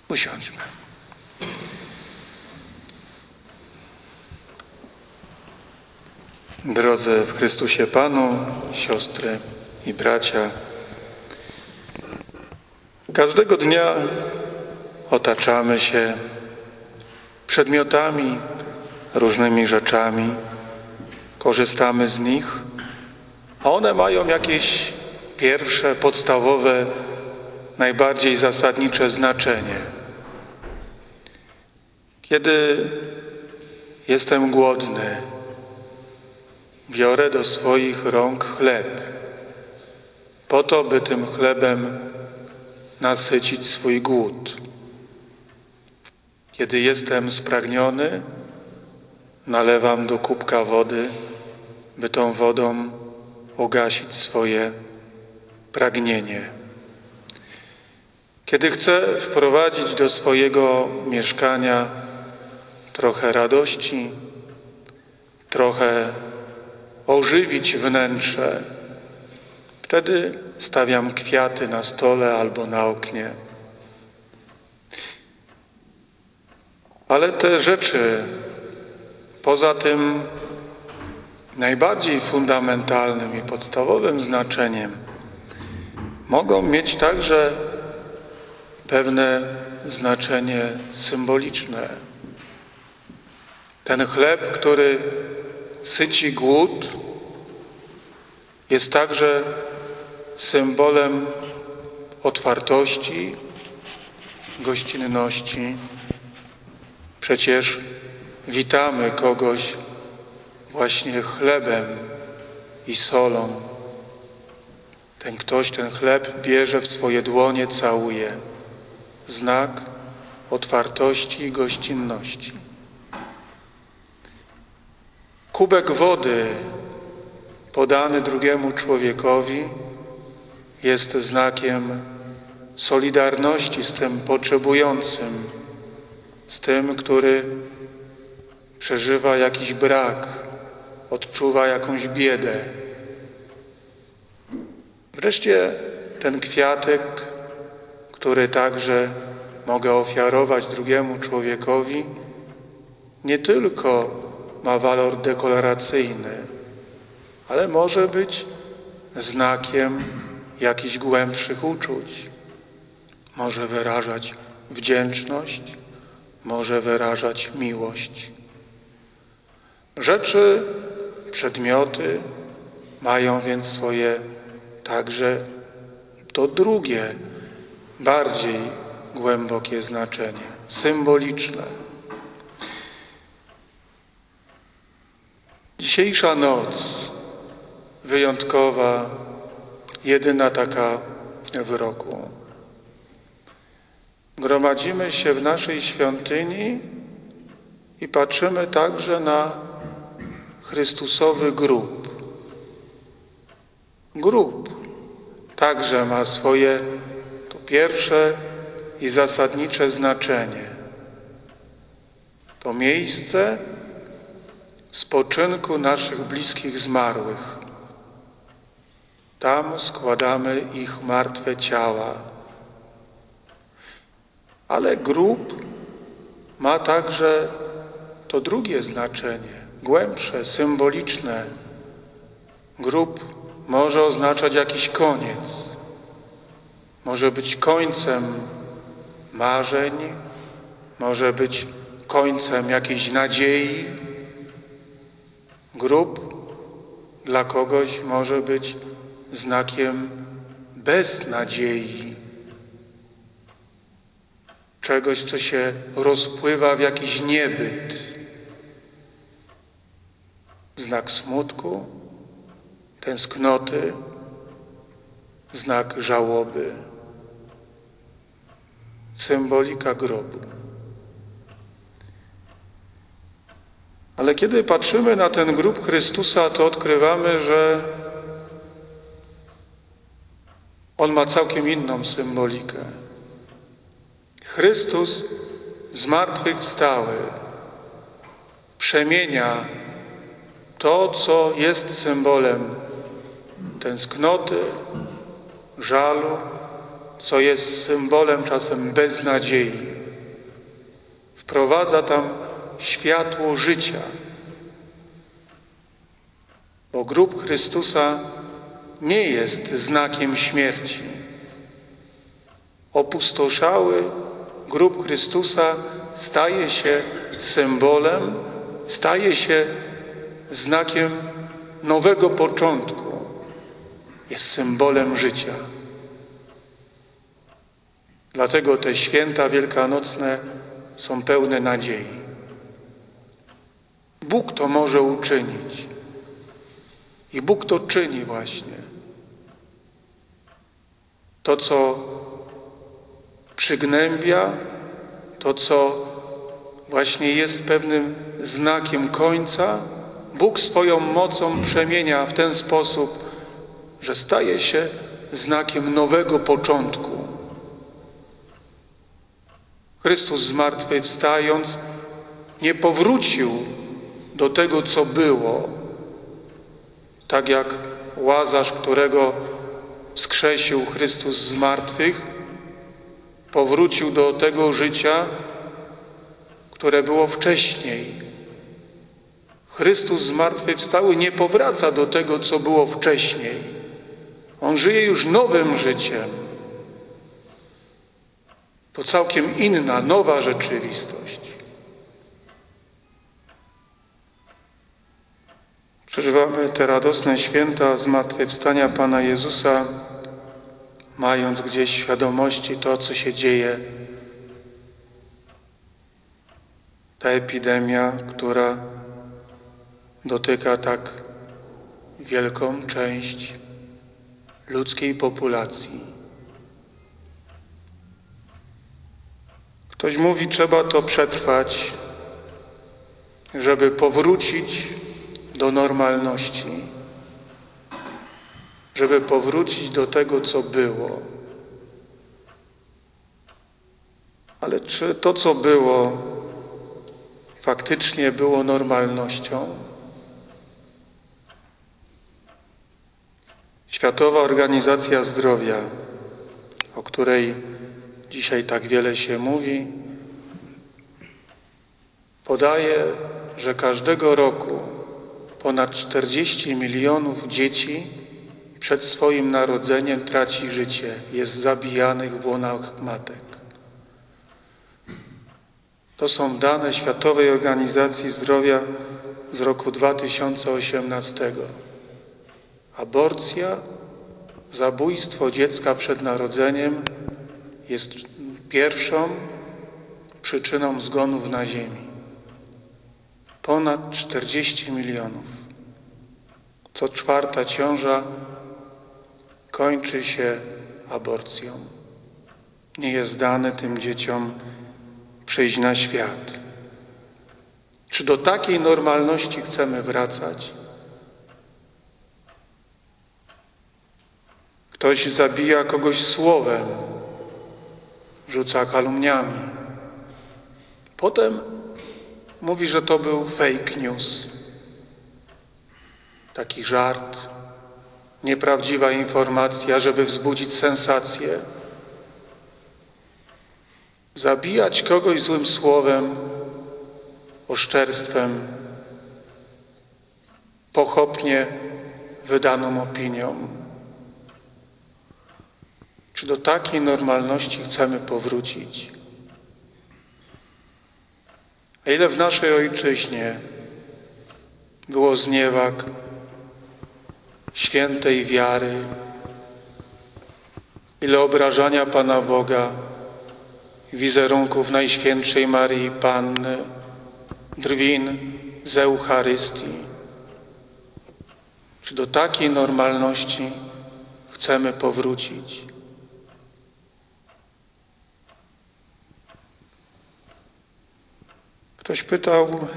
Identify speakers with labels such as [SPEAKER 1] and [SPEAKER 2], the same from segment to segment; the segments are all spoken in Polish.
[SPEAKER 1] Usiądźmy. Drodzy w Chrystusie Panu, siostry i bracia, każdego dnia otaczamy się przedmiotami, różnymi rzeczami, korzystamy z nich, a one mają jakieś pierwsze, podstawowe, najbardziej zasadnicze znaczenie. Kiedy jestem głodny, biorę do swoich rąk chleb, po to, by tym chlebem nasycić swój głód. Kiedy jestem spragniony, nalewam do kubka wody, by tą wodą ugasić swoje pragnienie. Kiedy chcę wprowadzić do swojego mieszkania trochę radości, trochę ożywić wnętrze, wtedy stawiam kwiaty na stole albo na oknie. Ale te rzeczy, poza tym najbardziej fundamentalnym i podstawowym znaczeniem, mogą mieć także pewne znaczenie symboliczne. Ten chleb, który syci głód, jest także symbolem otwartości, gościnności. Przecież witamy kogoś właśnie chlebem i solą. Ten ktoś ten chleb bierze w swoje dłonie, całuje. Znak otwartości i gościnności. Kubek wody podany drugiemu człowiekowi jest znakiem solidarności z tym potrzebującym, z tym, który przeżywa jakiś brak, odczuwa jakąś biedę. Wreszcie ten kwiatek, który także mogę ofiarować drugiemu człowiekowi, nie tylko ma walor deklaracyjny, ale może być znakiem jakichś głębszych uczuć. Może wyrażać wdzięczność, może wyrażać miłość. Rzeczy, przedmioty mają więc swoje także to drugie, bardziej głębokie znaczenie, symboliczne. Dzisiejsza noc, wyjątkowa, jedyna taka w roku. Gromadzimy się w naszej świątyni i patrzymy także na Chrystusowy grób. Grób także ma swoje to pierwsze i zasadnicze znaczenie. To miejsce spoczynku naszych bliskich zmarłych. Tam składamy ich martwe ciała. Ale grób ma także to drugie znaczenie, głębsze, symboliczne. Grób może oznaczać jakiś koniec. Może być końcem marzeń, może być końcem jakiejś nadziei. Grób dla kogoś może być znakiem beznadziei. Czegoś, co się rozpływa w jakiś niebyt. Znak smutku, tęsknoty, znak żałoby. Symbolika grobu. Ale kiedy patrzymy na ten grób Chrystusa, to odkrywamy, że on ma całkiem inną symbolikę. Chrystus zmartwychwstały przemienia to, co jest symbolem tęsknoty, żalu, co jest symbolem czasem beznadziei. wprowadza tam światło życia. Bo grób Chrystusa nie jest znakiem śmierci. Opustoszały grób Chrystusa staje się symbolem, staje się znakiem nowego początku. Jest symbolem życia. Dlatego te święta wielkanocne są pełne nadziei. Bóg to może uczynić. I Bóg to czyni właśnie. To, co przygnębia, to, co właśnie jest pewnym znakiem końca, Bóg swoją mocą przemienia w ten sposób, że staje się znakiem nowego początku. Chrystus zmartwychwstając nie powrócił do tego, co było, tak jak Łazarz, którego wskrzesił Chrystus z martwych, powrócił do tego życia, które było wcześniej. Chrystus zmartwychwstały nie powraca do tego, co było wcześniej. On żyje już nowym życiem. To całkiem inna, nowa rzeczywistość. Przeżywamy te radosne święta zmartwychwstania Pana Jezusa, mając gdzieś w świadomości to, co się dzieje. Ta epidemia, która dotyka tak wielką część ludzkiej populacji. Ktoś mówi, trzeba to przetrwać, żeby powrócić do normalności, żeby powrócić do tego, co było. Ale czy to, co było, faktycznie było normalnością? Światowa Organizacja Zdrowia, o której dzisiaj tak wiele się mówi, podaje, że każdego roku ponad 40 milionów dzieci przed swoim narodzeniem traci życie, jest zabijanych w łonach matek. To są dane Światowej Organizacji Zdrowia z roku 2018. Aborcja, zabójstwo dziecka przed narodzeniem jest pierwszą przyczyną zgonów na ziemi. Ponad 40 milionów. Co czwarta ciąża kończy się aborcją. Nie jest dane tym dzieciom przyjść na świat. Czy do takiej normalności chcemy wracać? Ktoś zabija kogoś słowem, rzuca kalumniami. Potem mówi, że to był fake news. Taki żart, nieprawdziwa informacja, żeby wzbudzić sensację. Zabijać kogoś złym słowem, oszczerstwem, pochopnie wydaną opinią. Czy do takiej normalności chcemy powrócić? A ile w naszej ojczyźnie było zniewag świętej wiary, ile obrażania Pana Boga, wizerunków Najświętszej Maryi Panny, drwin z Eucharystii. Czy do takiej normalności chcemy powrócić? Ktoś pytał,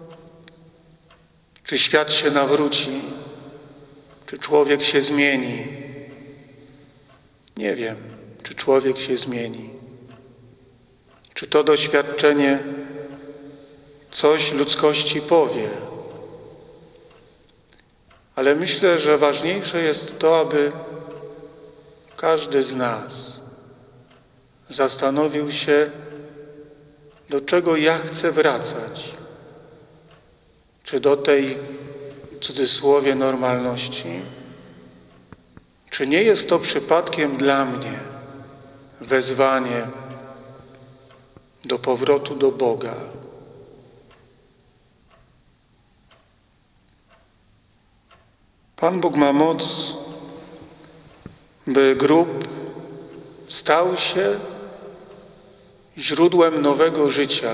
[SPEAKER 1] czy świat się nawróci, czy człowiek się zmieni. Nie wiem, czy człowiek się zmieni. Czy to doświadczenie coś ludzkości powie. Ale myślę, że ważniejsze jest to, aby każdy z nas zastanowił się, do czego ja chcę wracać? Czy do tej, w cudzysłowie, normalności? Czy nie jest to przypadkiem dla mnie wezwanie do powrotu do Boga? Pan Bóg ma moc, by grób stał się źródłem nowego życia.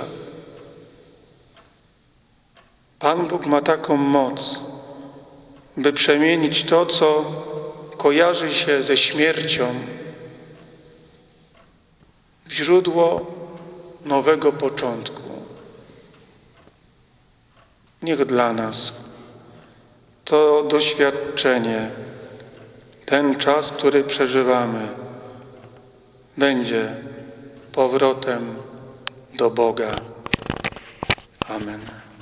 [SPEAKER 1] Pan Bóg ma taką moc, by przemienić to, co kojarzy się ze śmiercią, w źródło nowego początku. Niech dla nas to doświadczenie, ten czas, który przeżywamy, będzie powrotem do Boga. Amen.